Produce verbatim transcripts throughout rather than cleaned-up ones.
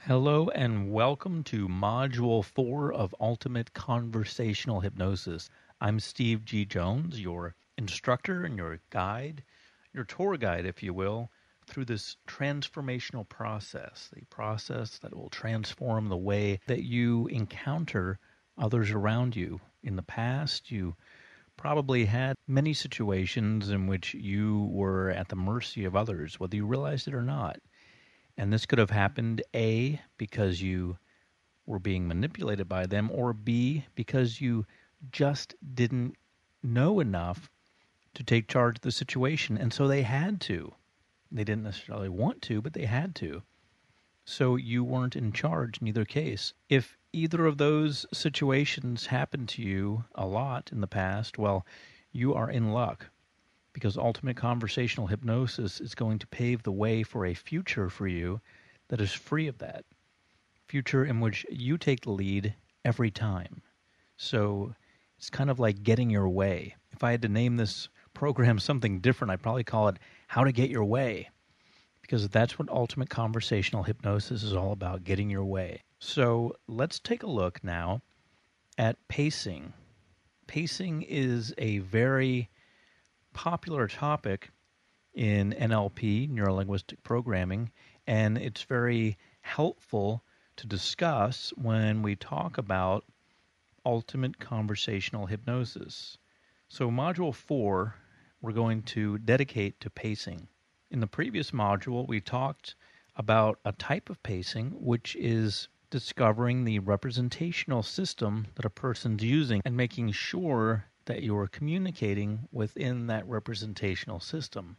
Hello and welcome to Module four of Ultimate Conversational Hypnosis. I'm Steve G. Jones, your instructor and your guide, your tour guide, if you will, through this transformational process, the process that will transform the way that you encounter others around you. In the past, you probably had many situations in which you were at the mercy of others, whether you realized it or not. And this could have happened, A, because you were being manipulated by them, or B, because you just didn't know enough to take charge of the situation, and so they had to. They didn't necessarily want to, but they had to. So you weren't in charge in either case. If either of those situations happened to you a lot in the past, well, you are in luck, because Ultimate Conversational Hypnosis is going to pave the way for a future for you that is free of that. Future in which you take the lead every time. So it's kind of like getting your way. If I had to name this program something different, I'd probably call it How to Get Your Way, because that's what Ultimate Conversational Hypnosis is all about, getting your way. So let's take a look now at pacing. Pacing is a very popular topic in N L P, neuro-linguistic programming, and it's very helpful to discuss when we talk about ultimate conversational hypnosis. So module four, we're going to dedicate to pacing. In the previous module, we talked about a type of pacing, which is discovering the representational system that a person's using and making sure that you are communicating within that representational system.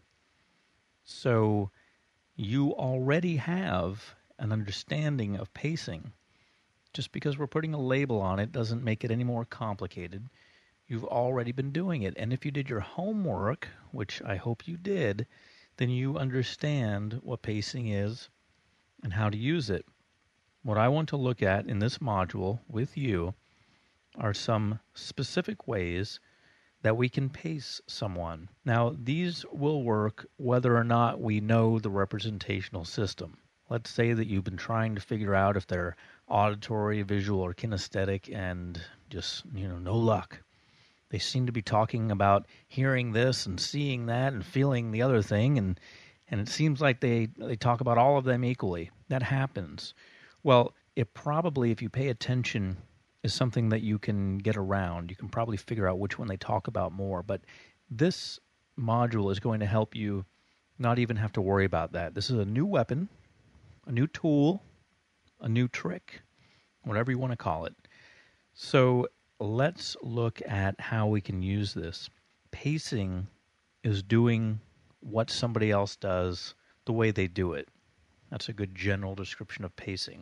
So you already have an understanding of pacing. Just because we're putting a label on it doesn't make it any more complicated. You've already been doing it. And if you did your homework, which I hope you did, then you understand what pacing is and how to use it. What I want to look at in this module with you are some specific ways that we can pace someone. Now, these will work whether or not we know the representational system. Let's say that you've been trying to figure out if they're auditory, visual, or kinesthetic, and just, you know, no luck. They seem to be talking about hearing this and seeing that and feeling the other thing, and and it seems like they, they talk about all of them equally. That happens. Well, it probably, if you pay attention, is something that you can get around. You can probably figure out which one they talk about more. But this module is going to help you not even have to worry about that. This is a new weapon, a new tool, a new trick, whatever you want to call it. So let's look at how we can use this. Pacing is doing what somebody else does the way they do it. That's a good general description of pacing.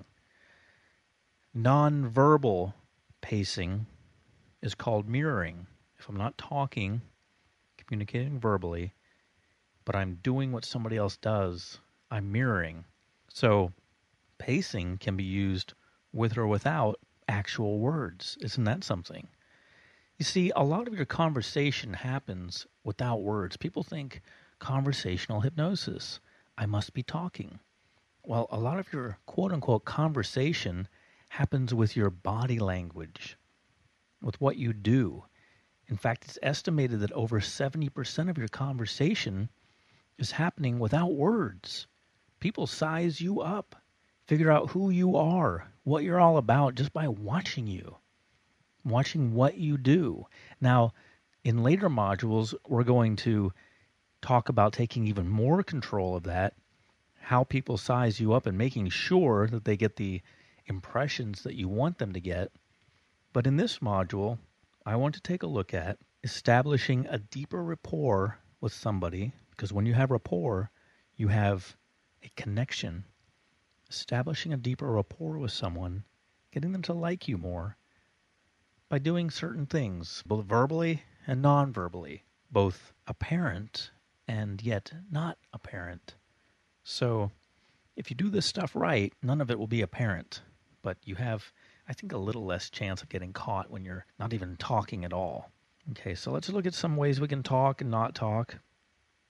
Non-verbal pacing is called mirroring. If I'm not talking, communicating verbally, but I'm doing what somebody else does, I'm mirroring. So pacing can be used with or without actual words. Isn't that something? You see, a lot of your conversation happens without words. People think conversational hypnosis, I must be talking. Well, a lot of your quote-unquote conversation happens with your body language, with what you do. In fact, it's estimated that over seventy percent of your conversation is happening without words. People size you up, figure out who you are, what you're all about just by watching you, watching what you do. Now, in later modules, we're going to talk about taking even more control of that, how people size you up and making sure that they get the impressions that you want them to get. But in this module, I want to take a look at establishing a deeper rapport with somebody, because when you have rapport, you have a connection. Establishing a deeper rapport with someone, getting them to like you more by doing certain things, both verbally and non-verbally, both apparent and yet not apparent. So if you do this stuff right, none of it will be apparent, but you have, I think, a little less chance of getting caught when you're not even talking at all. Okay, so let's look at some ways we can talk and not talk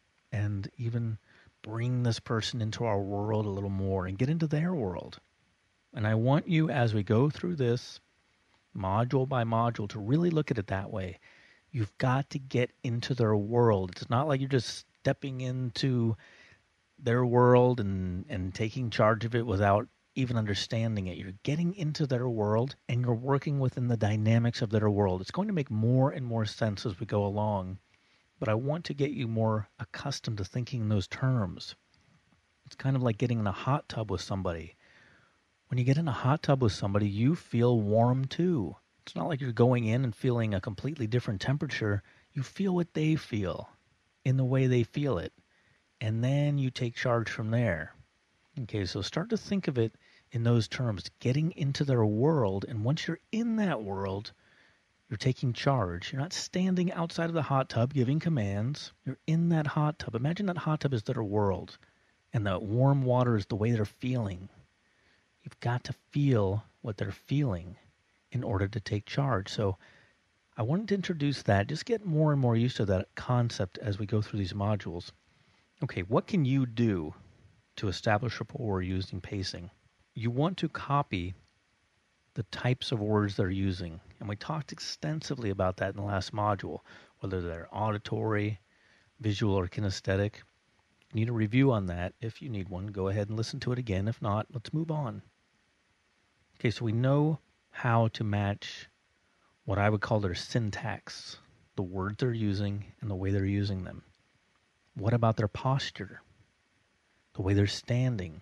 and even bring this person into our world a little more and get into their world. And I want you, as we go through this module by module, to really look at it that way. You've got to get into their world. It's not like you're just stepping into their world and, and taking charge of it without even understanding it. You're getting into their world and you're working within the dynamics of their world. It's going to make more and more sense as we go along, but I want to get you more accustomed to thinking in those terms. It's kind of like getting in a hot tub with somebody. When you get in a hot tub with somebody, you feel warm too. It's not like you're going in and feeling a completely different temperature. You feel what they feel in the way they feel it. And then you take charge from there. Okay, so start to think of it in those terms, getting into their world. And once you're in that world, you're taking charge. You're not standing outside of the hot tub giving commands. You're in that hot tub. Imagine that hot tub is their world. And the warm water is the way they're feeling. You've got to feel what they're feeling in order to take charge. So I wanted to introduce that. Just get more and more used to that concept as we go through these modules. Okay, what can you do to establish rapport using pacing? You want to copy the types of words they're using. And we talked extensively about that in the last module, whether they're auditory, visual, or kinesthetic. You need a review on that. If you need one, go ahead and listen to it again. If not, let's move on. Okay, so we know how to match what I would call their syntax, the words they're using and the way they're using them. What about their posture? The way they're standing?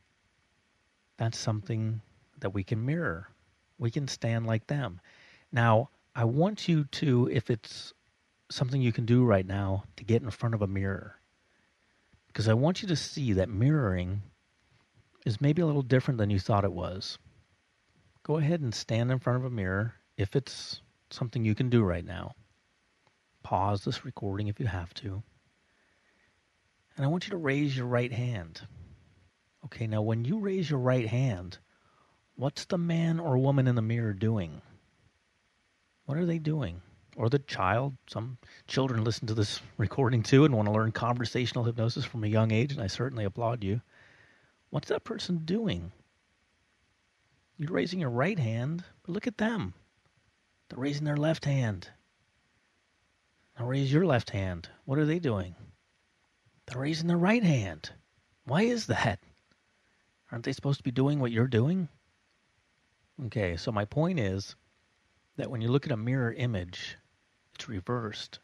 That's something that we can mirror. We can stand like them. Now, I want you to, if it's something you can do right now, to get in front of a mirror. Because I want you to see that mirroring is maybe a little different than you thought it was. Go ahead and stand in front of a mirror if it's something you can do right now. Pause this recording if you have to. And I want you to raise your right hand. Okay, now when you raise your right hand, what's the man or woman in the mirror doing? What are they doing? Or the child. Some children listen to this recording too and want to learn conversational hypnosis from a young age, and I certainly applaud you. What's that person doing? You're raising your right hand, but look at them. They're raising their left hand. Now raise your left hand. What are they doing? They're raising their right hand. Why is that? Aren't they supposed to be doing what you're doing? Okay, so my point is that when you look at a mirror image, it's reversed.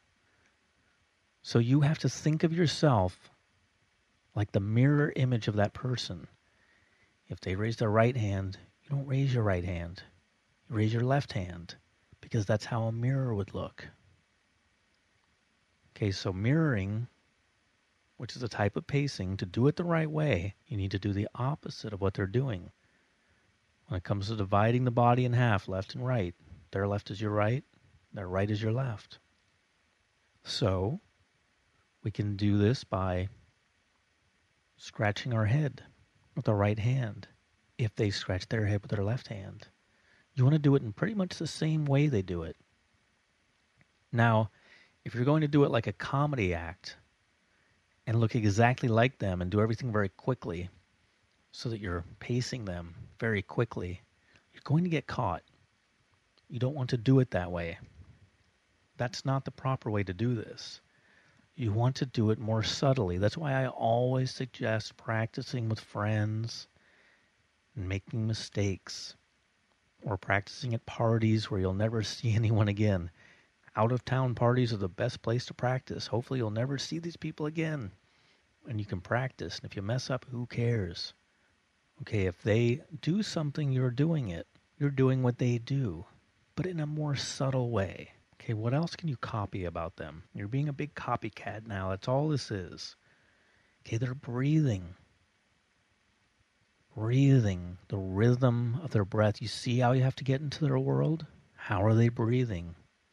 So you have to think of yourself like the mirror image of that person. If they raise their right hand, you don't raise your right hand. You raise your left hand, because that's how a mirror would look. Okay, so mirroring, which is a type of pacing, to do it the right way, you need to do the opposite of what they're doing. When it comes to dividing the body in half, left and right, their left is your right, their right is your left. So we can do this by scratching our head with the right hand if they scratch their head with their left hand. You want to do it in pretty much the same way they do it. Now, if you're going to do it like a comedy act and look exactly like them and do everything very quickly so that you're pacing them very quickly, you're going to get caught. You don't want to do it that way. That's not the proper way to do this. You want to do it more subtly. That's why I always suggest practicing with friends and making mistakes, or practicing at parties where you'll never see anyone again. Out-of-town parties are the best place to practice. Hopefully you'll never see these people again, and you can practice. And if you mess up, who cares? Okay, if they do something, you're doing it. You're doing what they do, but in a more subtle way. Okay, what else can you copy about them? You're being a big copycat now. That's all this is. Okay, they're breathing. Breathing, the rhythm of their breath. You see how you have to get into their world? How are they breathing?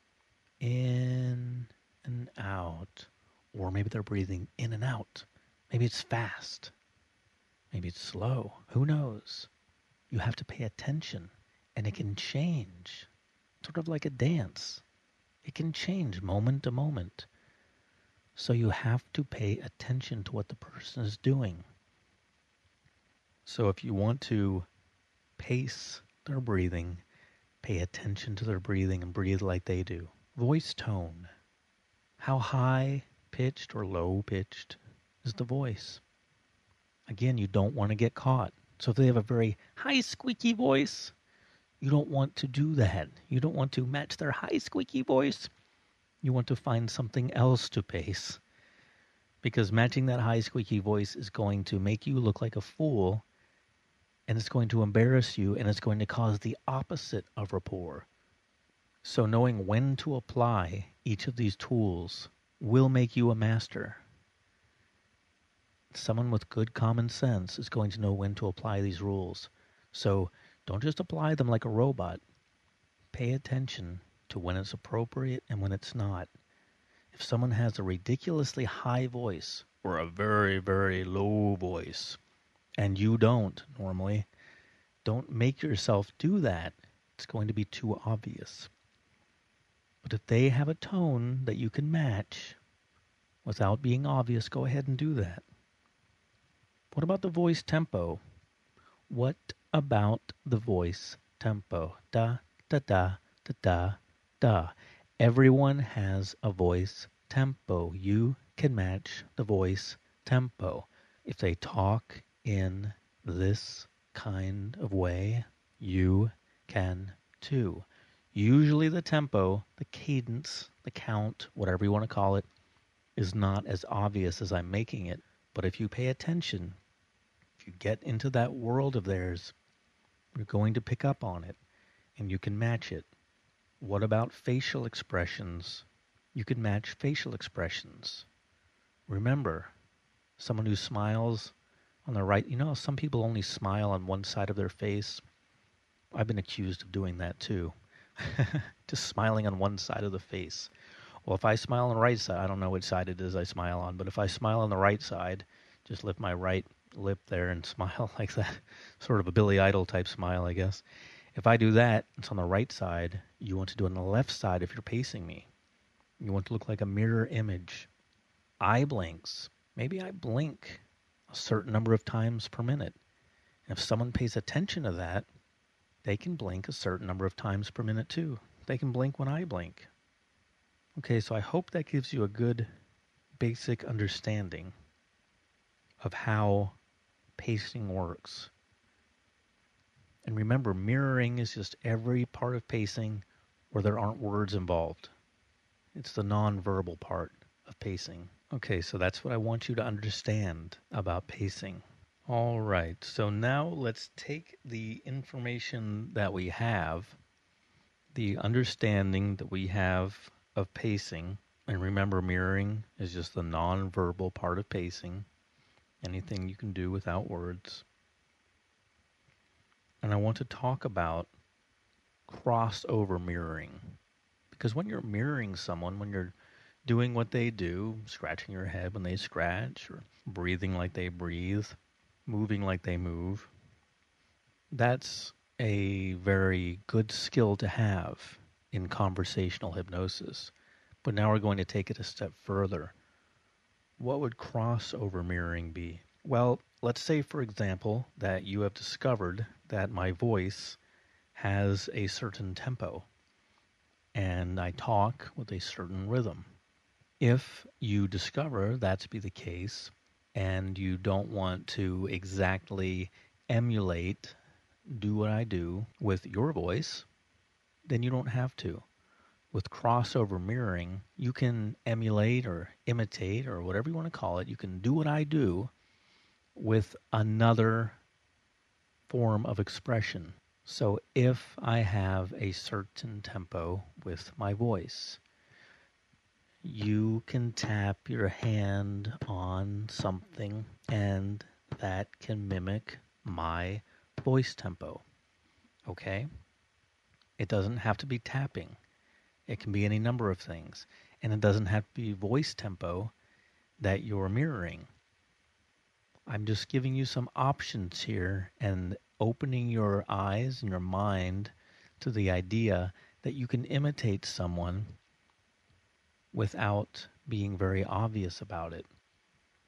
In and out. Or maybe they're breathing in and out. Maybe it's fast. Maybe it's slow. Who knows? You have to pay attention, and it can change. Sort of like a dance. It can change moment to moment. So you have to pay attention to what the person is doing. So if you want to pace their breathing, pay attention to their breathing and breathe like they do. Voice tone. How high pitched or low pitched is the voice? Again, you don't want to get caught. So if they have a very high squeaky voice, you don't want to do that. You don't want to match their high squeaky voice. You want to find something else to pace. Because matching that high squeaky voice is going to make you look like a fool, and it's going to embarrass you, and it's going to cause the opposite of rapport. So knowing when to apply each of these tools will make you a master. Someone with good common sense is going to know when to apply these rules. So don't just apply them like a robot. Pay attention to when it's appropriate and when it's not. If someone has a ridiculously high voice or a very, very low voice, and you don't normally, don't make yourself do that. It's going to be too obvious. But if they have a tone that you can match without being obvious, go ahead and do that. What about the voice tempo? What about the voice tempo? Da, da, da, da, da, da. Everyone has a voice tempo. You can match the voice tempo. If they talk in this kind of way, you can too. Usually the tempo, the cadence, the count, whatever you want to call it, is not as obvious as I'm making it. But if you pay attention, if you get into that world of theirs, you're going to pick up on it, and you can match it. What about facial expressions? You can match facial expressions. Remember, someone who smiles on the right, you know, some people only smile on one side of their face. I've been accused of doing that too. Just smiling on one side of the face. Well, if I smile on the right side, I don't know which side it is I smile on, but if I smile on the right side, just lift my right lip there and smile like that. Sort of a Billy Idol type smile, I guess. If I do that, it's on the right side. You want to do it on the left side if you're pacing me. You want to look like a mirror image. Eye blinks. Maybe I blink a certain number of times per minute. And if someone pays attention to that, they can blink a certain number of times per minute too. They can blink when I blink. Okay, so I hope that gives you a good basic understanding of how pacing works. And remember, mirroring is just every part of pacing where there aren't words involved. It's the non-verbal part of pacing. Okay, so that's what I want you to understand about pacing. All right, so now let's take the information that we have, the understanding that we have of pacing, and remember, mirroring is just the non-verbal part of pacing, anything you can do without words. And I want to talk about crossover mirroring. Because when you're mirroring someone, when you're doing what they do, scratching your head when they scratch, or breathing like they breathe, moving like they move, that's a very good skill to have in conversational hypnosis. But now we're going to take it a step further. What would crossover mirroring be? Well, let's say, for example, that you have discovered that my voice has a certain tempo, and I talk with a certain rhythm. If you discover that to be the case, and you don't want to exactly emulate, do what I do with your voice, then you don't have to. With crossover mirroring, you can emulate or imitate or whatever you want to call it. You can do what I do with another form of expression. So if I have a certain tempo with my voice, you can tap your hand on something and that can mimic my voice tempo. Okay? It doesn't have to be tapping. It can be any number of things. And it doesn't have to be voice tempo that you're mirroring. I'm just giving you some options here and opening your eyes and your mind to the idea that you can imitate someone without being very obvious about it.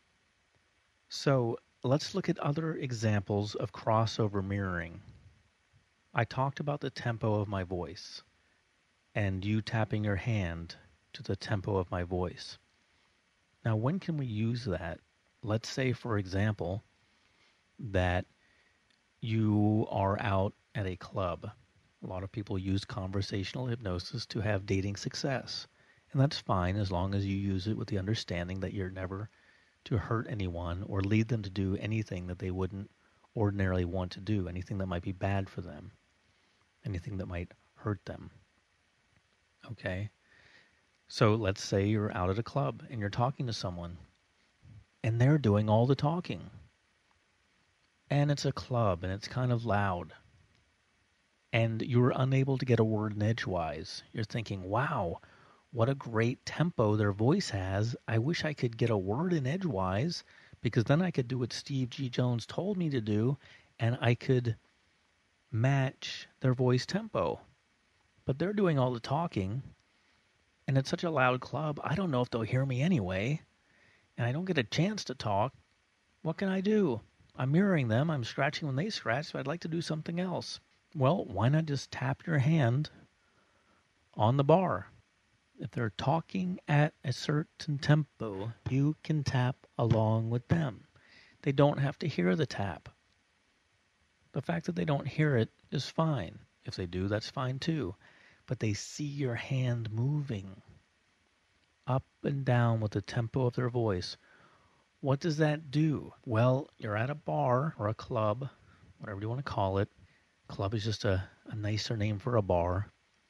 So let's look at other examples of crossover mirroring. I talked about the tempo of my voice and you tapping your hand to the tempo of my voice. Now, when can we use that? Let's say, for example, that you are out at a club. A lot of people use conversational hypnosis to have dating success. And that's fine as long as you use it with the understanding that you're never to hurt anyone or lead them to do anything that they wouldn't ordinarily want to do, anything that might be bad for them, anything that might hurt them. Okay? So let's say you're out at a club and you're talking to someone and they're doing all the talking. And it's a club and it's kind of loud. And you're unable to get a word in edgewise. You're thinking, wow, what a great tempo their voice has. I wish I could get a word in edgewise because then I could do what Steve G. Jones told me to do and I could match their voice tempo. But they're doing all the talking and it's such a loud club, I don't know if they'll hear me anyway. And I don't get a chance to talk. What can I do? I'm mirroring them. I'm scratching when they scratch, so I'd like to do something else. Well, why not just tap your hand on the bar? If they're talking at a certain tempo, you can tap along with them. They don't have to hear the tap. The fact that they don't hear it is fine. If they do, that's fine too. But they see your hand moving up and down with the tempo of their voice. What does that do? Well, you're at a bar or a club, whatever you want to call it. Club is just a, a nicer name for a bar.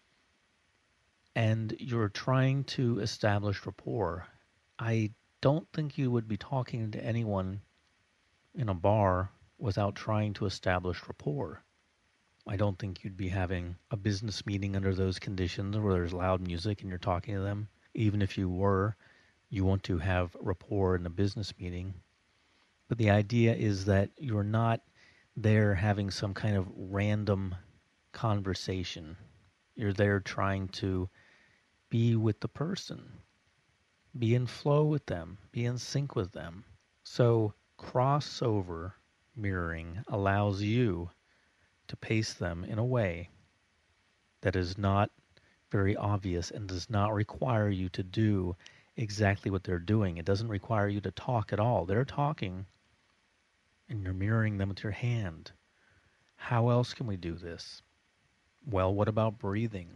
And you're trying to establish rapport. I don't think you would be talking to anyone in a bar without trying to establish rapport. I don't think you'd be having a business meeting under those conditions where there's loud music and you're talking to them. Even if you were, you want to have rapport in a business meeting. But the idea is that you're not there having some kind of random conversation. You're there trying to be with the person, be in flow with them, be in sync with them. So crossover mirroring allows you to pace them in a way that is not very obvious and does not require you to do exactly what they're doing. It doesn't require you to talk at all. They're talking and you're mirroring them with your hand. How else can we do this? Well, what about breathing?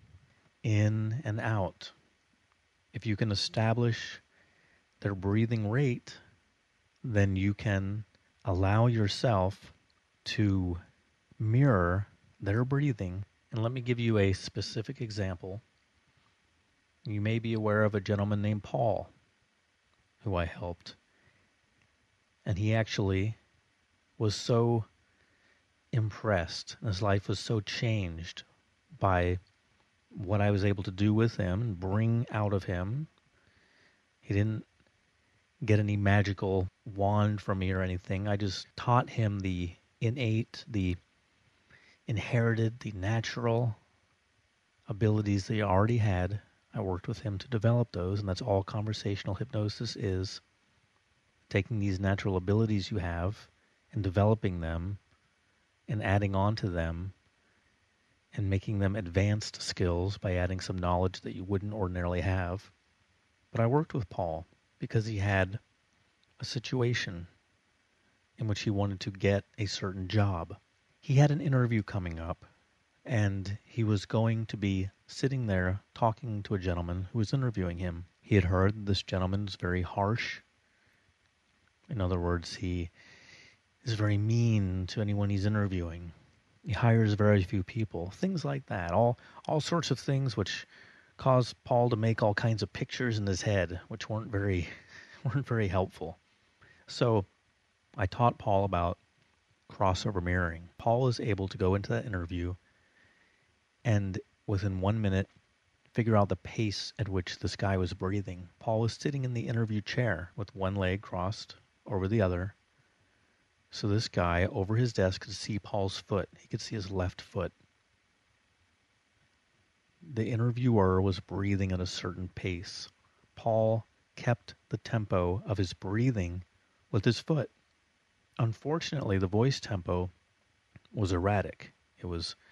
In and out. If you can establish their breathing rate, then you can allow yourself to mirror their breathing. And let me give you a specific example. You may be aware of a gentleman named Paul, who I helped. And he actually was so impressed, and his life was so changed by what I was able to do with him and bring out of him. He didn't get any magical wand from me or anything. I just taught him the innate, the inherited, the natural abilities that he already had. I worked with him to develop those, and that's all conversational hypnosis is. Taking these natural abilities you have and developing them and adding on to them and making them advanced skills by adding some knowledge that you wouldn't ordinarily have. But I worked with Paul because he had a situation in which he wanted to get a certain job. He had an interview coming up, and he was going to be sitting there talking to a gentleman who was interviewing him. He had heard that this gentleman is very harsh. In other words, he is very mean to anyone he's interviewing. He hires very few people, things like that. All all sorts of things which caused Paul to make all kinds of pictures in his head, which weren't very weren't very helpful. So I taught Paul about crossover mirroring. Paul is able to go into that interview and within one minute figure out the pace at which this guy was breathing. Paul was sitting in the interview chair with one leg crossed over the other. So this guy over his desk could see Paul's foot. He could see his left foot. The interviewer was breathing at a certain pace. Paul kept the tempo of his breathing with his foot. Unfortunately, the voice tempo was erratic. It was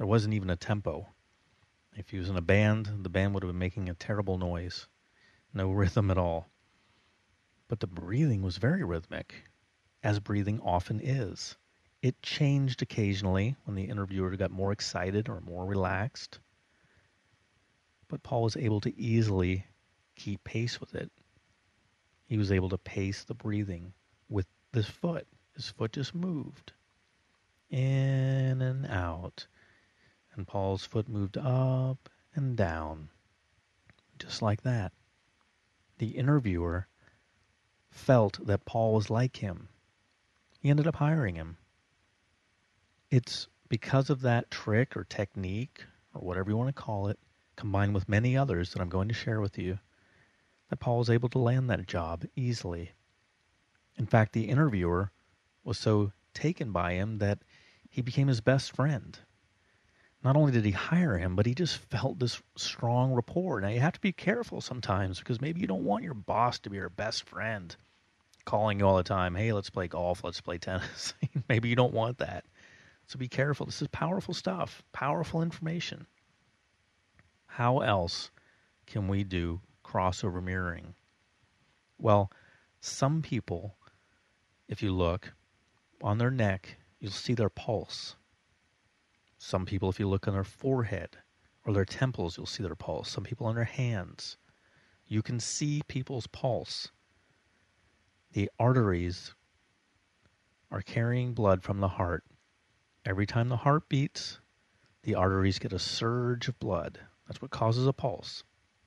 There wasn't even a tempo. If he was in a band, the band would have been making a terrible noise. No rhythm at all. But the breathing was very rhythmic, as breathing often is. It changed occasionally when the interviewer got more excited or more relaxed. But Paul was able to easily keep pace with it. He was able to pace the breathing with this foot. His foot just moved in and out. And Paul's foot moved up and down, just like that. The interviewer felt that Paul was like him. He ended up hiring him. It's because of that trick or technique, or whatever you want to call it, combined with many others that I'm going to share with you, that Paul was able to land that job easily. In fact, the interviewer was so taken by him that he became his best friend. Not only did he hire him, but he just felt this strong rapport. Now, you have to be careful sometimes because maybe you don't want your boss to be your best friend, calling you all the time, hey, let's play golf, let's play tennis. Maybe you don't want that. So be careful. This is powerful stuff, powerful information. How else can we do crossover mirroring? Well, some people, if you look on their neck, you'll see their pulse. Some people, if you look on their forehead or their temples, you'll see their pulse. Some people on their hands. You can see people's pulse. The arteries are carrying blood from the heart. Every time the heart beats, the arteries get a surge of blood. That's what causes a pulse.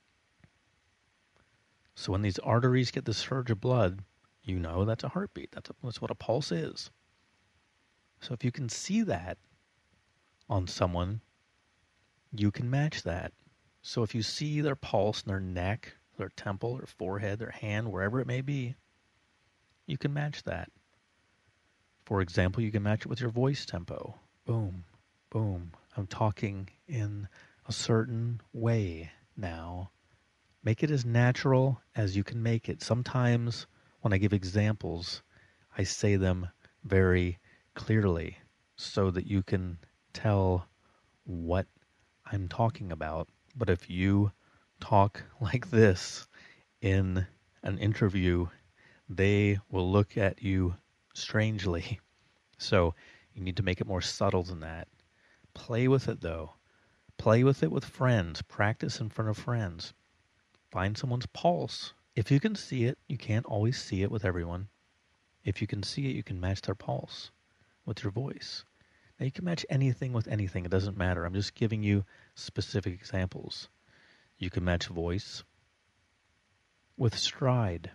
So when these arteries get the surge of blood, you know that's a heartbeat. That's, a, that's what a pulse is. So if you can see that on someone, you can match that. So if you see their pulse in their neck, their temple, their forehead, their hand, wherever it may be, you can match that. For example, you can match it with your voice tempo. Boom, boom. I'm talking in a certain way now. Make it as natural as you can make it. Sometimes when I give examples, I say them very clearly so that you can tell what I'm talking about. But if you talk like this in an interview, they will look at you strangely. So you need to make it more subtle than that. Play with it, though. Play with it with friends. Practice in front of friends. Find someone's pulse. If you can see it, you can't always see it with everyone. If you can see it, you can match their pulse with your voice. Now, you can match anything with anything. It doesn't matter. I'm just giving you specific examples. You can match voice with stride.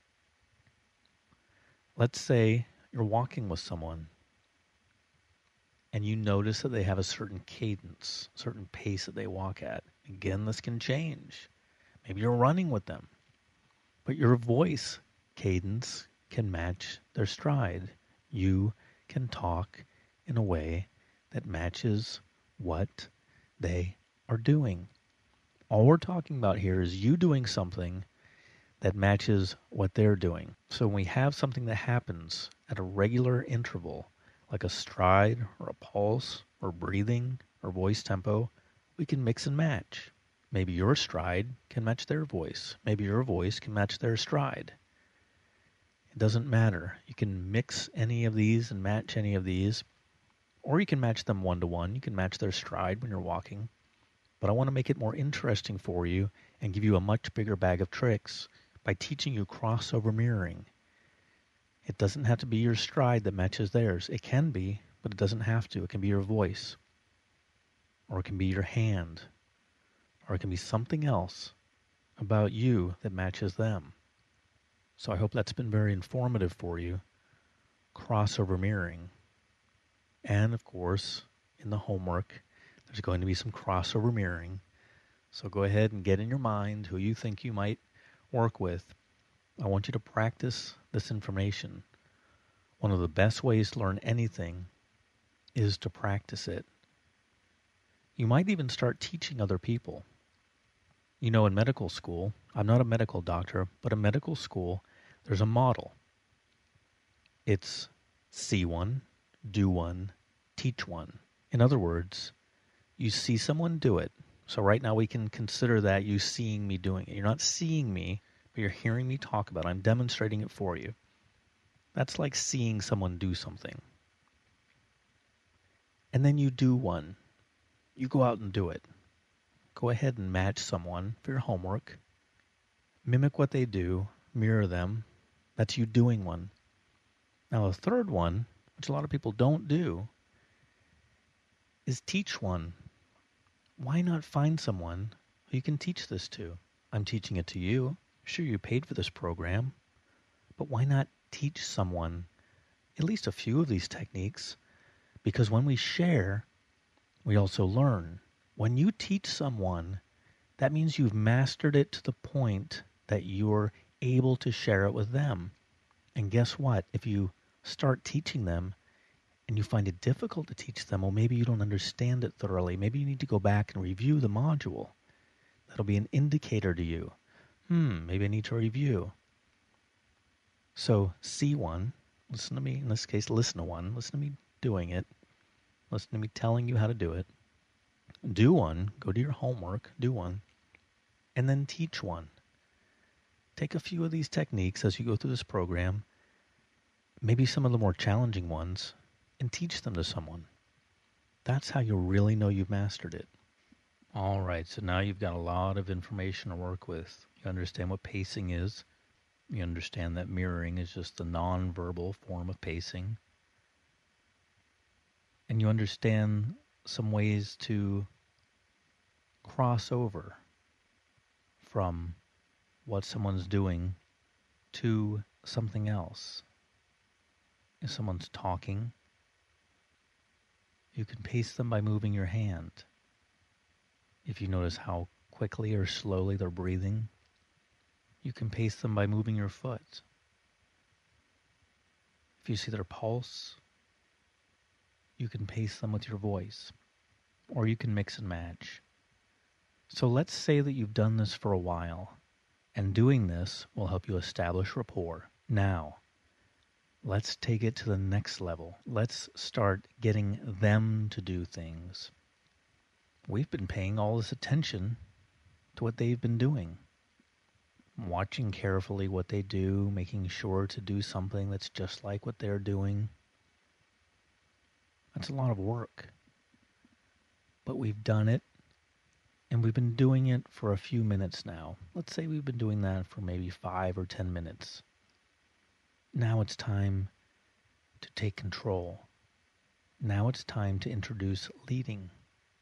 Let's say you're walking with someone and you notice that they have a certain cadence, certain pace that they walk at. Again, this can change. Maybe you're running with them, but your voice cadence can match their stride. You can talk in a way that matches what they are doing. All we're talking about here is you doing something that matches what they're doing. So when we have something that happens at a regular interval, like a stride or a pulse or breathing or voice tempo, we can mix and match. Maybe your stride can match their voice. Maybe your voice can match their stride. It doesn't matter. You can mix any of these and match any of these, or you can match them one-to-one. You can match their stride when you're walking. But I want to make it more interesting for you and give you a much bigger bag of tricks by teaching you crossover mirroring. It doesn't have to be your stride that matches theirs. It can be, but it doesn't have to. It can be your voice, or it can be your hand, or it can be something else about you that matches them. So I hope that's been very informative for you. Crossover mirroring. And of course, in the homework, there's going to be some crossover mirroring. So go ahead and get in your mind who you think you might work with. I want you to practice this information. One of the best ways to learn anything is to practice it. You might even start teaching other people. You know, in medical school, I'm not a medical doctor, but in medical school, there's a model. It's see one, do one, teach one. In other words, You see someone do it. So right now we can consider that you seeing me doing it. You're not seeing me, but you're hearing me talk about it. I'm demonstrating it for you. That's like seeing someone do something. And then you do one. You go out and do it. Go ahead and match someone for your homework. Mimic what they do. Mirror them. That's you doing one. Now the third one, which a lot of people don't do, is teach one. Why not find someone who you can teach this to? I'm teaching it to you. Sure, you paid for this program, but why not teach someone at least a few of these techniques? Because when we share, we also learn. When you teach someone, that means you've mastered it to the point that you're able to share it with them. And guess what? If you start teaching them and you find it difficult to teach them, well, maybe you don't understand it thoroughly. Maybe you need to go back and review the module. That'll be an indicator to you. Hmm, maybe I need to review. So see one, listen to me, in this case, listen to one, listen to me doing it, listen to me telling you how to do it. Do one, go do your homework, do one, and then teach one. Take a few of these techniques as you go through this program, maybe some of the more challenging ones, and teach them to someone. That's how you'll really know you've mastered it. All right, so now you've got a lot of information to work with. You understand what pacing is. You understand that mirroring is just the non-verbal form of pacing. And you understand some ways to cross over from what someone's doing to something else. If someone's talking, you can pace them by moving your hand. If you notice how quickly or slowly they're breathing, you can pace them by moving your foot. If you see their pulse, you can pace them with your voice, or you can mix and match. So let's say that you've done this for a while, and doing this will help you establish rapport. Now, let's take it to the next level. Let's start getting them to do things. We've been paying all this attention to what they've been doing. Watching carefully what they do, making sure to do something that's just like what they're doing. That's a lot of work. But we've done it, and we've been doing it for a few minutes now. Let's say we've been doing that for maybe five or ten minutes. Now it's time to take control. Now it's time to introduce leading.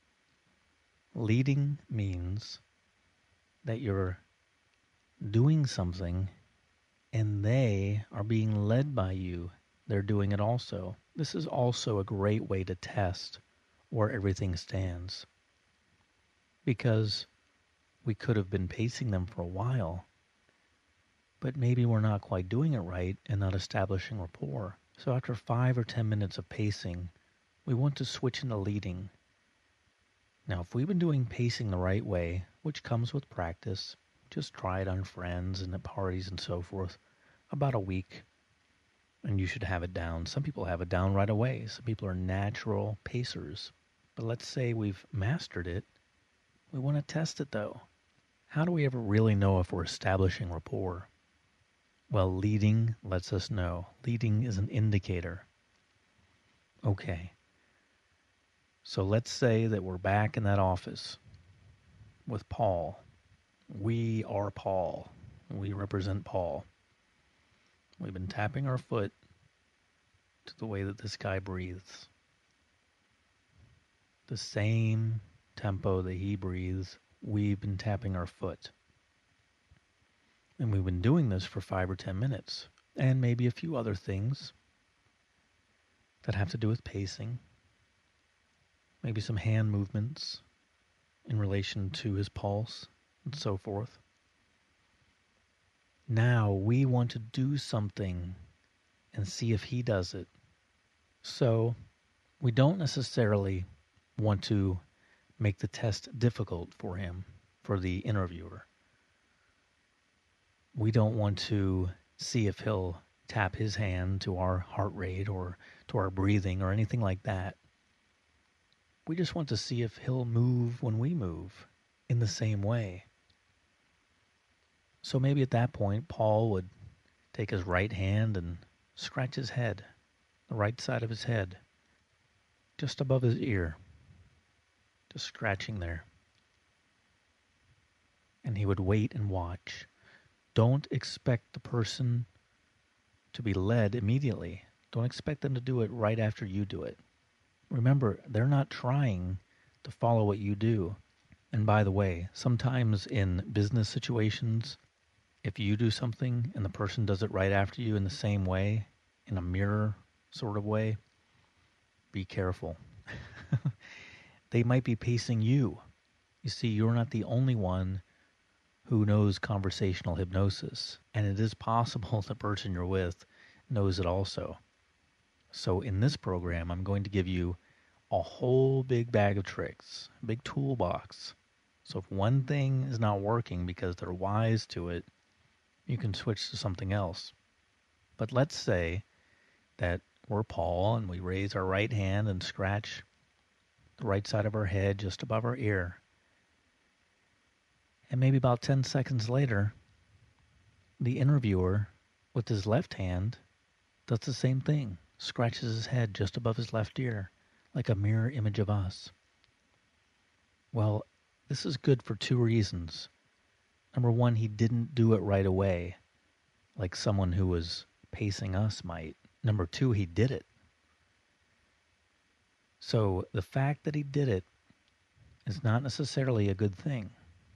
Leading means that you're doing something and they are being led by you. They're doing it also. This is also a great way to test where everything stands. Because we could have been pacing them for a while, but maybe we're not quite doing it right and not establishing rapport. So after five or ten minutes of pacing, we want to switch into leading. Now, if we've been doing pacing the right way, which comes with practice, just try it on friends and at parties and so forth, about a week, and you should have it down. Some people have it down right away. Some people are natural pacers. But let's say we've mastered it. We want to test it, though. How do we ever really know if we're establishing rapport? Well, leading lets us know. Leading is an indicator. Okay. So let's say that we're back in that office with Paul. We are Paul. We represent Paul. We've been tapping our foot to the way that this guy breathes. The same tempo that he breathes, we've been tapping our foot. And we've been doing this for five or ten minutes. And maybe a few other things that have to do with pacing. Maybe some hand movements in relation to his pulse and so forth. Now we want to do something and see if he does it. So we don't necessarily want to make the test difficult for him, for the interviewer. We don't want to see if he'll tap his hand to our heart rate or to our breathing or anything like that. We just want to see if he'll move when we move in the same way. So maybe at that point, Paul would take his right hand and scratch his head, the right side of his head, just above his ear, just scratching there. And he would wait and watch. Don't expect the person to be led immediately. Don't expect them to do it right after you do it. Remember, they're not trying to follow what you do. And by the way, sometimes in business situations, if you do something and the person does it right after you in the same way, in a mirror sort of way, be careful. They might be pacing you. You see, you're not the only one who knows conversational hypnosis, and it is possible the person you're with knows it also. So in this program, I'm going to give you a whole big bag of tricks, a big toolbox. So if one thing is not working because they're wise to it, you can switch to something else. But let's say that we're Paul and we raise our right hand and scratch the right side of our head just above our ear. And maybe about ten seconds later, the interviewer with his left hand does the same thing, scratches his head just above his left ear, like a mirror image of us. Well, this is good for two reasons. Number one, he didn't do it right away, like someone who was pacing us might. Number two, he did it. So the fact that he did it is not necessarily a good thing.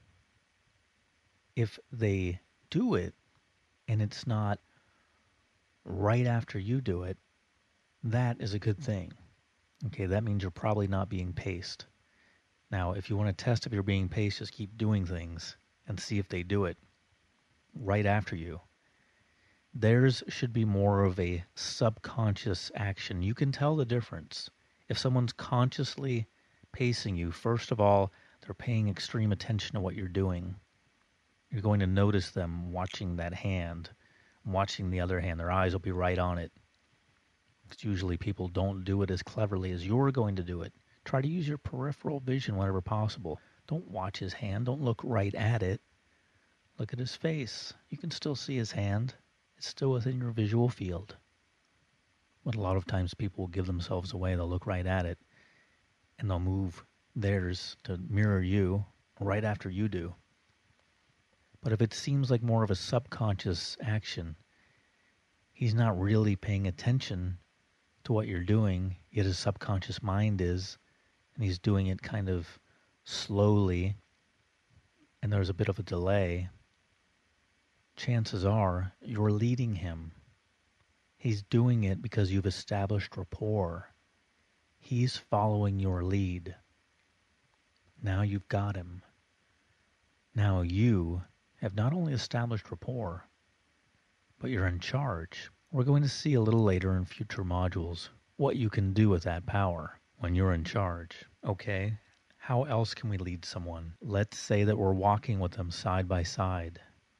If they do it and it's not right after you do it, that is a good thing. Okay, that means you're probably not being paced. Now, if you want to test if you're being paced, just keep doing things and see if they do it right after you. Theirs should be more of a subconscious action. You can tell the difference. If someone's consciously pacing you, first of all, they're paying extreme attention to what you're doing. You're going to notice them watching that hand, watching the other hand. Their eyes will be right on it. Because usually people don't do it as cleverly as you're going to do it. Try to use your peripheral vision whenever possible. Don't watch his hand. Don't look right at it. Look at his face. You can still see his hand. It's still within your visual field. But a lot of times people will give themselves away. They'll look right at it. And they'll move theirs to mirror you right after you do. But if it seems like more of a subconscious action, he's not really paying attention to what you're doing, yet his subconscious mind is, and he's doing it kind of slowly, and there's a bit of a delay, chances are you're leading him. He's doing it because you've established rapport. He's following your lead. Now you've got him. Now you have not only established rapport, but you're in charge. We're going to see a little later in future modules what you can do with that power when you're in charge. Okay, how else can we lead someone? Let's say that we're walking with them side by side,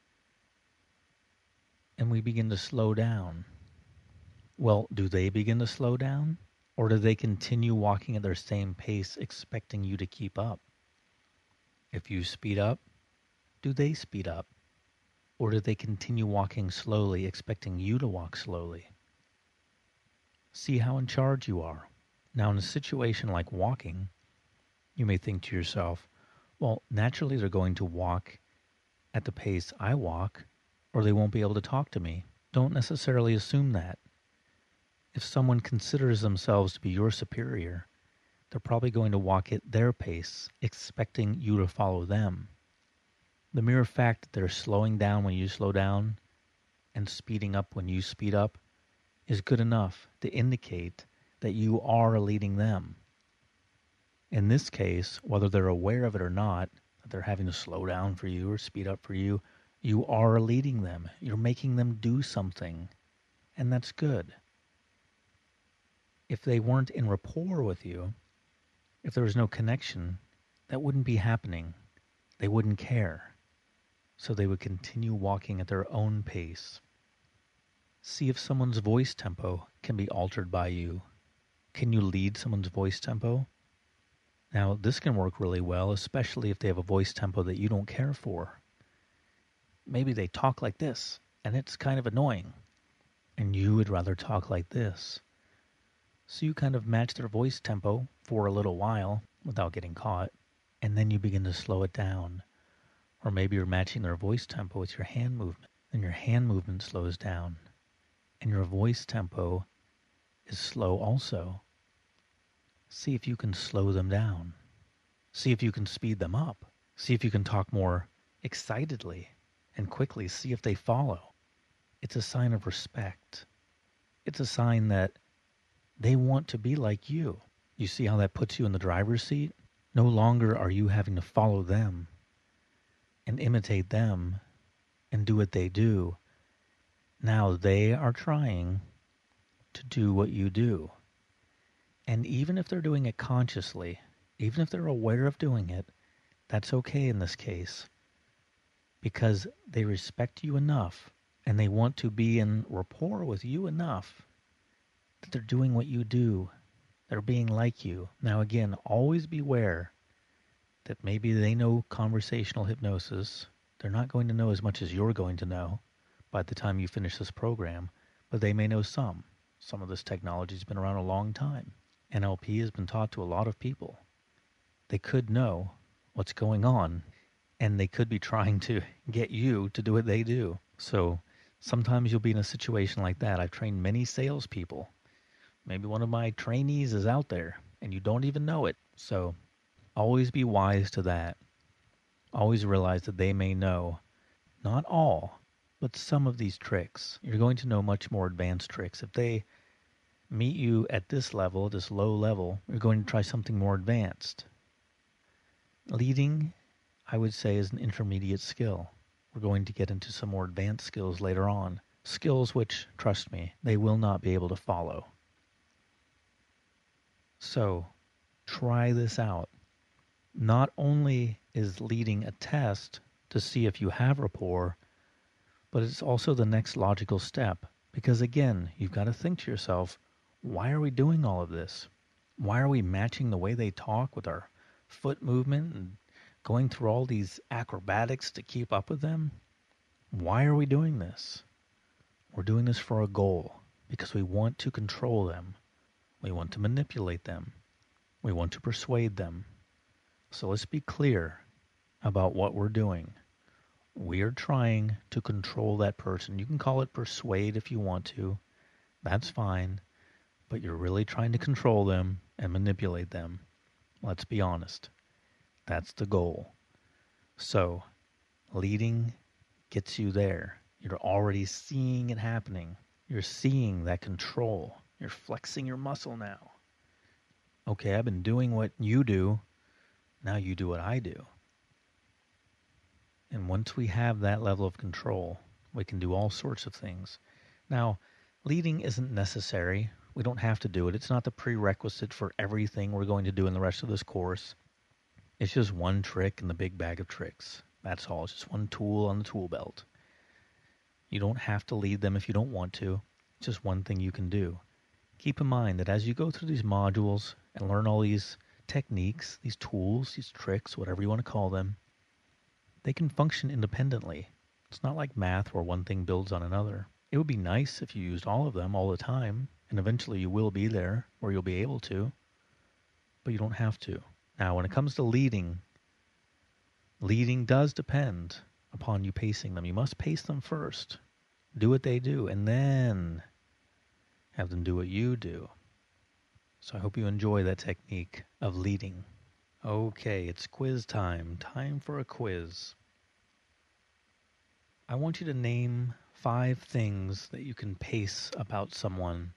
and we begin to slow down. Well, do they begin to slow down? Or do they continue walking at their same pace, expecting you to keep up? If you speed up, do they speed up? Or do they continue walking slowly, expecting you to walk slowly? See how in charge you are. Now, in a situation like walking, you may think to yourself, well, naturally they're going to walk at the pace I walk, or they won't be able to talk to me. Don't necessarily assume that. If someone considers themselves to be your superior, they're probably going to walk at their pace, expecting you to follow them. The mere fact that they're slowing down when you slow down and speeding up when you speed up is good enough to indicate that you are leading them. In this case, whether they're aware of it or not, that they're having to slow down for you or speed up for you, you are leading them. You're making them do something, and that's good. If they weren't in rapport with you, if there was no connection, that wouldn't be happening. They wouldn't care. So they would continue walking at their own pace. See if someone's voice tempo can be altered by you. Can you lead someone's voice tempo? Now, this can work really well, especially if they have a voice tempo that you don't care for. Maybe they talk like this, and it's kind of annoying, and you would rather talk like this. So you kind of match their voice tempo for a little while without getting caught, and then you begin to slow it down. Or maybe you're matching their voice tempo with your hand movement, and your hand movement slows down, and your voice tempo is slow also. See if you can slow them down. See if you can speed them up. See if you can talk more excitedly and quickly. See if they follow. It's a sign of respect. It's a sign that they want to be like you. You see how that puts you in the driver's seat? No longer are you having to follow them and imitate them and do what they do. Now they are trying to do what you do. And even if they're doing it consciously, even if they're aware of doing it, that's okay in this case, because they respect you enough and they want to be in rapport with you enough that they're doing what you do. They're being like you. Now again, always beware that maybe they know conversational hypnosis. They're not going to know as much as you're going to know by the time you finish this program, but they may know some. Some of this technology has been around a long time. N L P has been taught to a lot of people. They could know what's going on, and they could be trying to get you to do what they do. So sometimes you'll be in a situation like that. I've trained many salespeople. Maybe one of my trainees is out there, and you don't even know it. So always be wise to that. Always realize that they may know, not all, but some of these tricks. You're going to know much more advanced tricks. If they meet you at this level, this low level, you're going to try something more advanced. Leading, I would say, is an intermediate skill. We're going to get into some more advanced skills later on. Skills which, trust me, they will not be able to follow. So, try this out. Not only is leading a test to see if you have rapport, but it's also the next logical step. Because again, you've got to think to yourself, why are we doing all of this? Why are we matching the way they talk with our foot movement and going through all these acrobatics to keep up with them? Why are we doing this? We're doing this for a goal, because we want to control them. We want to manipulate them. We want to persuade them. So let's be clear about what we're doing. We are trying to control that person. You can call it persuade if you want to. That's fine. But you're really trying to control them and manipulate them. Let's be honest. That's the goal. So, leading gets you there. You're already seeing it happening. You're seeing that control. You're flexing your muscle now. Okay, I've been doing what you do. Now you do what I do. And once we have that level of control, we can do all sorts of things. Now, leading isn't necessary. We don't have to do it. It's not the prerequisite for everything we're going to do in the rest of this course. It's just one trick in the big bag of tricks. That's all. It's just one tool on the tool belt. You don't have to lead them if you don't want to. It's just one thing you can do. Keep in mind that as you go through these modules and learn all these techniques, these tools, these tricks, whatever you want to call them, they can function independently. It's not like math where one thing builds on another. It would be nice if you used all of them all the time, and eventually you will be there where you'll be able to, but you don't have to. Now, when it comes to leading, leading does depend upon you pacing them. You must pace them first. Do what they do, and then have them do what you do. So I hope you enjoy that technique of leading. Okay, it's quiz time. Time for a quiz. I want you to name five things that you can pace about someone.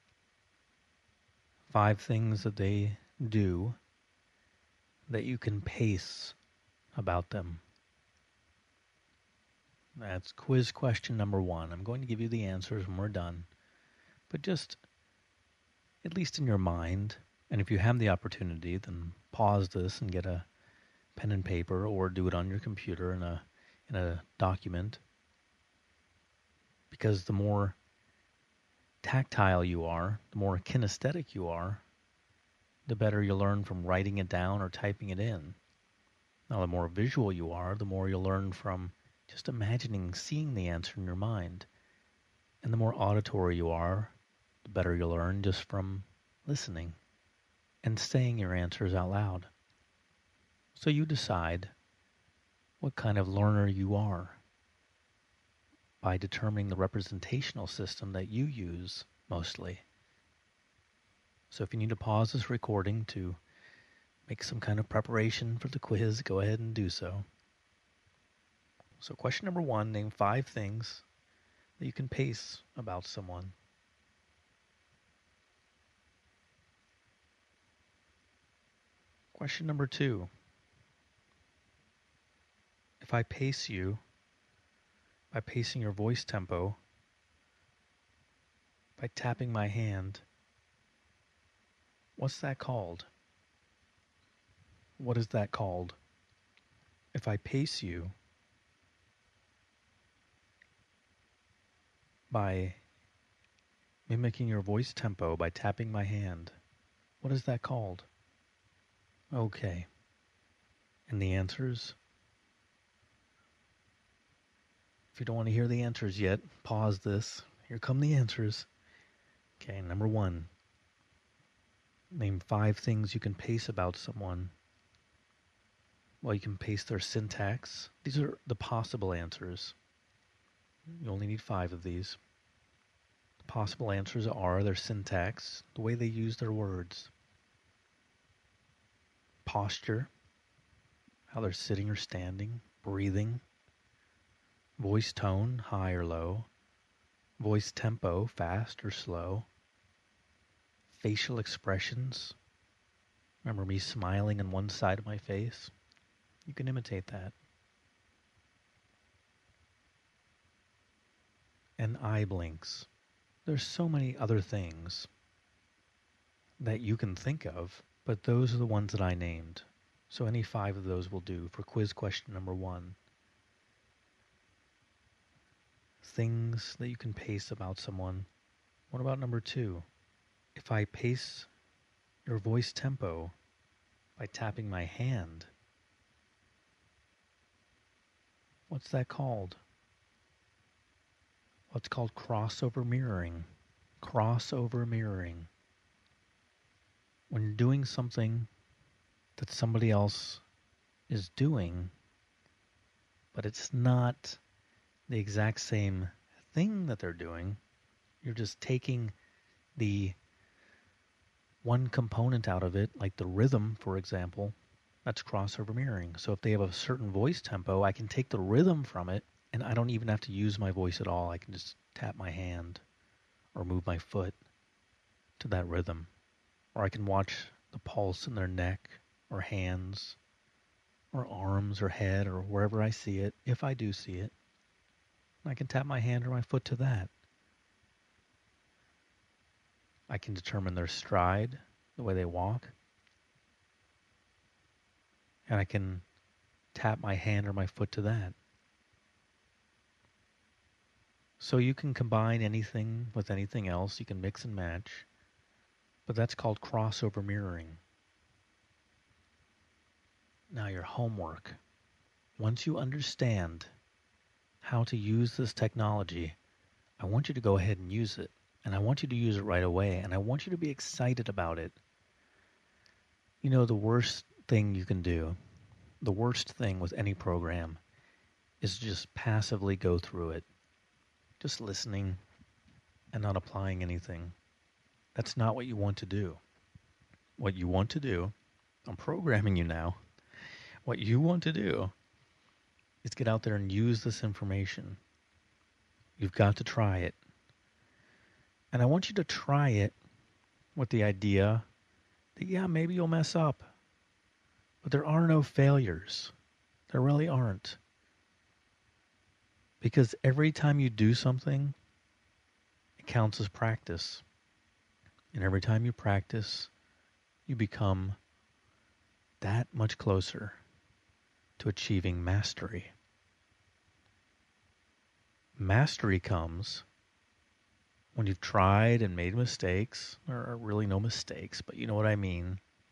Five things that they do that you can pace about them. That's quiz question number one. I'm going to give you the answers when we're done. But just, at least in your mind, and if you have the opportunity, then pause this and get a pen and paper, or do it on your computer in a in a document. Because the more tactile you are, the more kinesthetic you are, the better you learn from writing it down or typing it in. Now, the more visual you are, the more you'll learn from just imagining seeing the answer in your mind. And the more auditory you are, the better you'll learn just from listening and saying your answers out loud. So you decide what kind of learner you are by determining the representational system that you use mostly. So if you need to pause this recording to make some kind of preparation for the quiz, go ahead and do so. So question number one, name five things that you can pace about someone. Question number two, if I pace you by pacing your voice tempo, by tapping my hand, what's that called? What is that called? If I pace you by mimicking your voice tempo by tapping my hand, what is that called? Okay. And the answers? If you don't want to hear the answers yet, pause this. Here come the answers. Okay, number one. Name five things you can pace about someone. Well, you can pace their syntax. These are the possible answers. You only need five of these. The possible answers are their syntax, the way they use their words. Posture, how they're sitting or standing, breathing. Voice tone, high or low. Voice tempo, fast or slow. Facial expressions. Remember me smiling on one side of my face? You can imitate that. And eye blinks. There's so many other things that you can think of, but those are the ones that I named. So any five of those will do for quiz question number one. Things that you can pace about someone. What about number two? If I pace your voice tempo by tapping my hand, what's that called? What's called crossover mirroring. Crossover mirroring. When you're doing something that somebody else is doing, but it's not the exact same thing that they're doing, you're just taking the one component out of it, like the rhythm, for example. That's crossover mirroring. So if they have a certain voice tempo, I can take the rhythm from it, and I don't even have to use my voice at all. I can just tap my hand or move my foot to that rhythm. Or I can watch the pulse in their neck or hands or arms or head or wherever I see it, if I do see it. I can tap my hand or my foot to that. I can determine their stride, the way they walk. And I can tap my hand or my foot to that. So you can combine anything with anything else. You can mix and match. But that's called crossover mirroring. Now your homework. Once you understand how to use this technology, I want you to go ahead and use it. And I want you to use it right away. And I want you to be excited about it. You know, the worst thing you can do, the worst thing with any program, is just passively go through it. Just listening and not applying anything. That's not what you want to do. What you want to do, I'm programming you now. What you want to do is get out there and use this information. You've got to try it. And I want you to try it with the idea that, yeah, maybe you'll mess up. But there are no failures. There really aren't. Because every time you do something, it counts as practice. And every time you practice, you become that much closer to achieving mastery. Mastery comes when you've tried and made mistakes, or really no mistakes, but you know what I mean.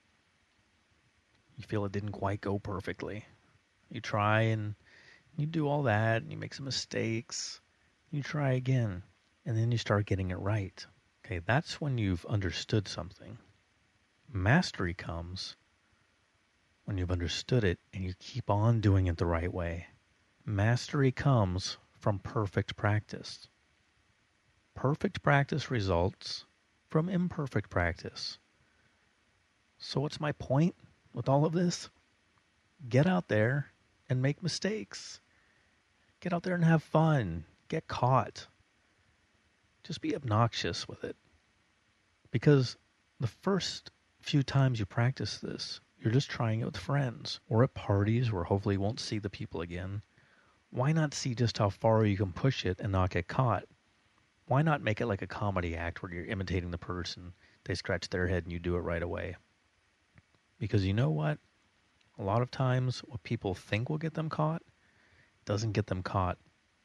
You feel it didn't quite go perfectly. You try and you do all that, and you make some mistakes. You try again, and then you start getting it right. Okay, that's when you've understood something. Mastery comes when you've understood it and you keep on doing it the right way. Mastery comes from perfect practice. Perfect practice results from imperfect practice. So what's my point with all of this? Get out there and make mistakes. Get out there and have fun. Get caught. Just be obnoxious with it. Because the first few times you practice this, you're just trying it with friends or at parties where hopefully you won't see the people again. Why not see just how far you can push it and not get caught? Why not make it like a comedy act where you're imitating the person, they scratch their head and you do it right away? Because you know what? A lot of times what people think will get them caught doesn't get them caught.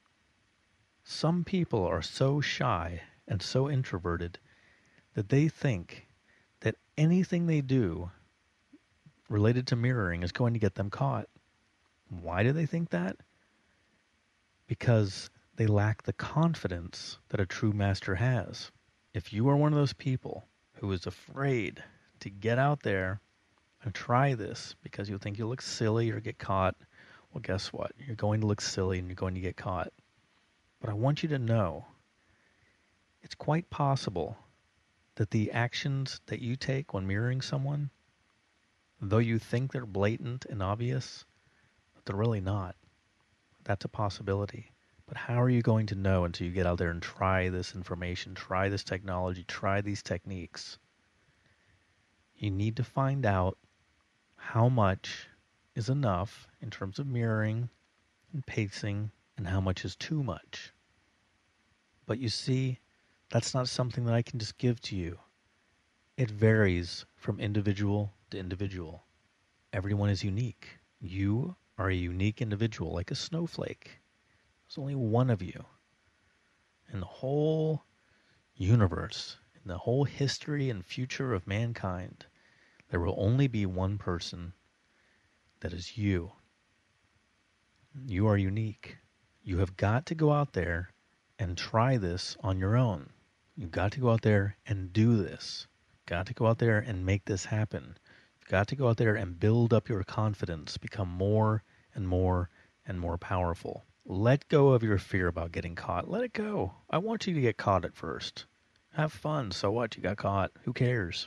Some people are so shy and so introverted that they think that anything they do related to mirroring is going to get them caught. Why do they think that? Because they lack the confidence that a true master has. If you are one of those people who is afraid to get out there and try this because you think you'll look silly or get caught, well, guess what? You're going to look silly and you're going to get caught. But I want you to know it's quite possible that the actions that you take when mirroring someone, though you think they're blatant and obvious, but they're really not. That's a possibility. But how are you going to know until you get out there and try this information, try this technology, try these techniques? You need to find out how much is enough in terms of mirroring and pacing and how much is too much. But you see, that's not something that I can just give to you. It varies from individual to individual. Everyone is unique. You are a unique individual, like a snowflake. There's only one of you. In the whole universe, in the whole history and future of mankind, there will only be one person that is you. You are unique. You have got to go out there and try this on your own. You've got to go out there and do this. You've got to go out there and make this happen. You've got to go out there and build up your confidence, become more and more and more powerful. Let go of your fear about getting caught. Let it go. I want you to get caught at first. Have fun. So what? You got caught. Who cares?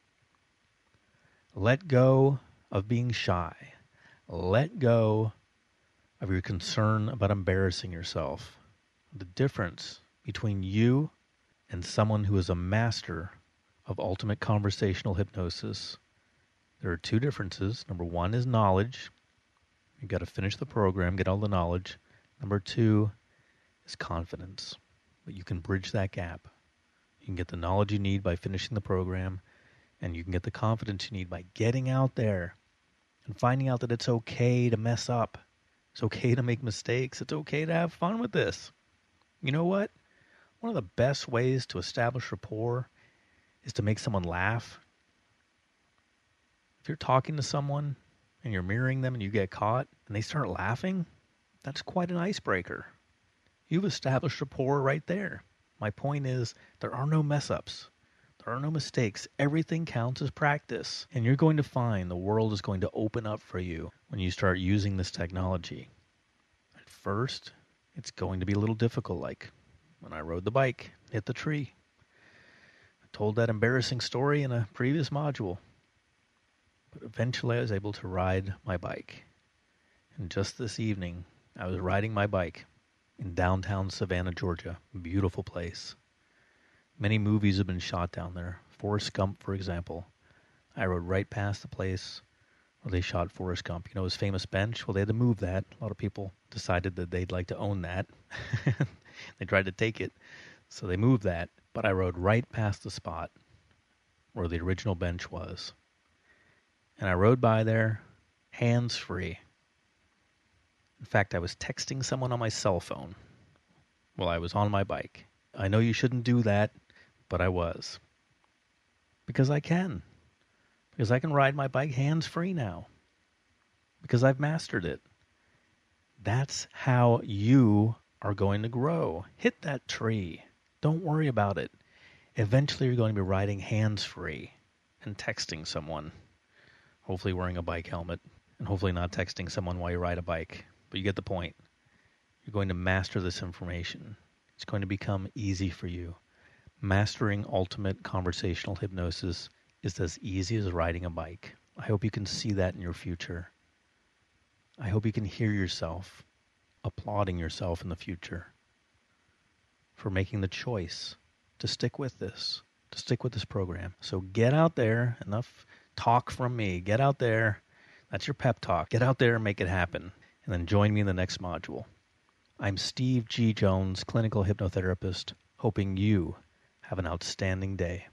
Let go of being shy. Let go of your concern about embarrassing yourself. The difference between you and someone who is a master of ultimate conversational hypnosis, there are two differences. Number one is knowledge. You've got to finish the program, get all the knowledge. Number two is confidence. But you can bridge that gap. You can get the knowledge you need by finishing the program, and you can get the confidence you need by getting out there and finding out that it's okay to mess up. It's okay to make mistakes. It's okay to have fun with this. You know what? One of the best ways to establish rapport is to make someone laugh. If you're talking to someone and you're mirroring them and you get caught and they start laughing, that's quite an icebreaker. You've established rapport right there. My point is, there are no mess-ups. There are no mistakes. Everything counts as practice. And you're going to find the world is going to open up for you when you start using this technology. At first, it's going to be a little difficult, like when I rode the bike, hit the tree. I told that embarrassing story in a previous module. But eventually I was able to ride my bike. And just this evening, I was riding my bike in downtown Savannah, Georgia. Beautiful place. Many movies have been shot down there. Forrest Gump, for example. I rode right past the place where they shot Forrest Gump. You know his famous bench? Well, they had to move that. A lot of people decided that they'd like to own that. They tried to take it, so they moved that. But I rode right past the spot where the original bench was. And I rode by there, hands-free. In fact, I was texting someone on my cell phone while I was on my bike. I know you shouldn't do that, but I was. Because I can. Because I can ride my bike hands-free now. because I've mastered it. That's how you are going to grow. Hit that tree. Don't worry about it. Eventually you're going to be riding hands-free and texting someone. Hopefully wearing a bike helmet, and hopefully not texting someone while you ride a bike. But you get the point. You're going to master this information. It's going to become easy for you. Mastering ultimate conversational hypnosis is as easy as riding a bike. I hope you can see that in your future. I hope you can hear yourself applauding yourself in the future for making the choice to stick with this, to stick with this program. So get out there, enough talk from me. Get out there. That's your pep talk. Get out there and make it happen. And then join me in the next module. I'm Steve G. Jones, clinical hypnotherapist, hoping you have an outstanding day.